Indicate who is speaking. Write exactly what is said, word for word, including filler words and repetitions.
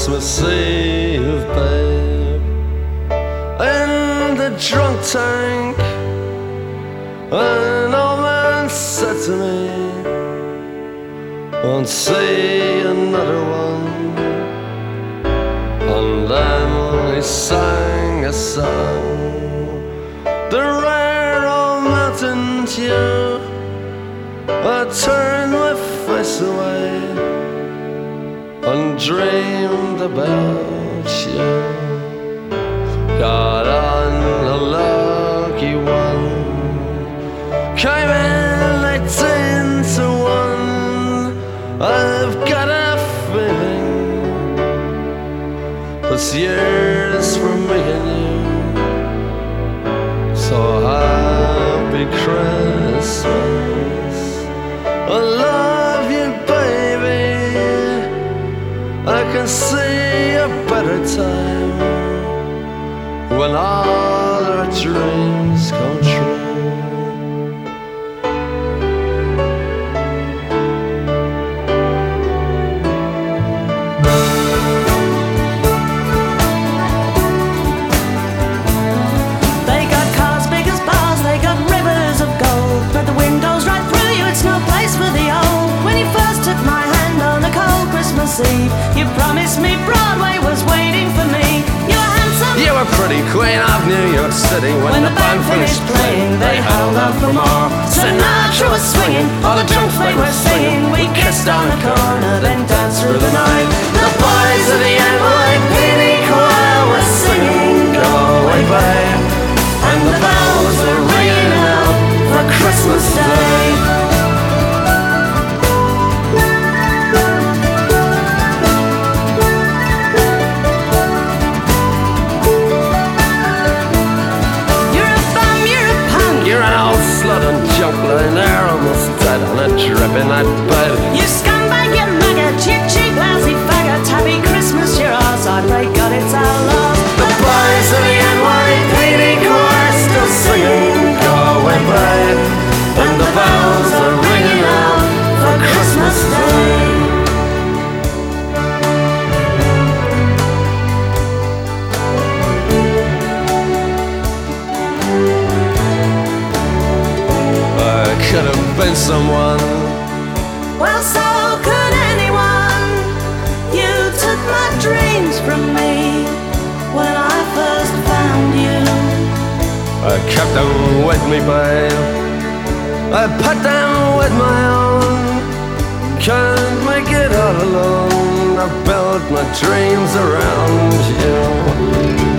Speaker 1: Christmas Eve, babe, in the drunk tank, an old man said to me, won't see another one. And then he sang a song, the rare old mountain dew. I turned my face away and dreamed about you. Got on a lucky one, came in eighteen to one. I've got a feeling this year's for me and you. So happy Christmas, I love you, baby. I can see a better time when all our dreams come true.
Speaker 2: They got cars big as bars, they got rivers of gold, but the windows right through you, it's no place for the old. When you first took my hand on a cold Christmas Eve, you promised me Broadway was waiting for me. You were handsome,
Speaker 1: You were pretty queen of New York City. When,
Speaker 2: when
Speaker 1: the band finished playing, they held out for more.
Speaker 2: Sinatra was swinging, all the drunks they were singing. We kissed on the corner, then danced through the night. The boys of the N Y P D choir were singing Go Away Babe, and the bells were ringing out for Christmas Day.
Speaker 1: You're an old slut and junk lying there, almost dead on a dripping night bed.
Speaker 2: You scumbag, you maggot, you cheap, lousy faggot. Happy Christmas, you're ours, I pray God it's our love.
Speaker 1: The boys of the N Y P D choir still singing Go Away Babe, and the bells are ringing out for Christmas Day. Could have been someone.
Speaker 2: Well, so could anyone. You took my dreams from me when I first found you.
Speaker 1: I kept them with me, babe. I put them with my own. Can't make it all alone. I built my dreams around you.